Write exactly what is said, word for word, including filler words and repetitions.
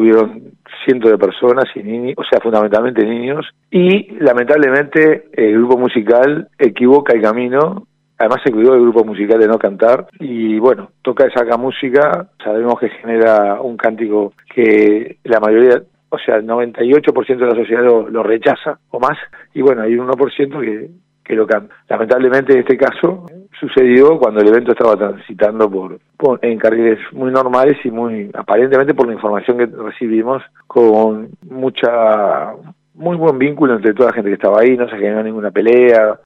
hubieron cientos de personas y niños, o sea, fundamentalmente niños, y lamentablemente el grupo musical equivoca el camino. Además se cuidó el grupo musical de no cantar y bueno, toca esa música, sabemos que genera un cántico que la mayoría, o sea, el noventa y ocho por ciento de la sociedad lo, lo rechaza o más, y bueno, hay un uno por ciento que, que lo canta. Lamentablemente en este caso sucedió cuando el evento estaba transitando por, por en carriles muy normales y muy, aparentemente por la información que recibimos, con mucha, muy buen vínculo entre toda la gente que estaba ahí, no se generó ninguna pelea.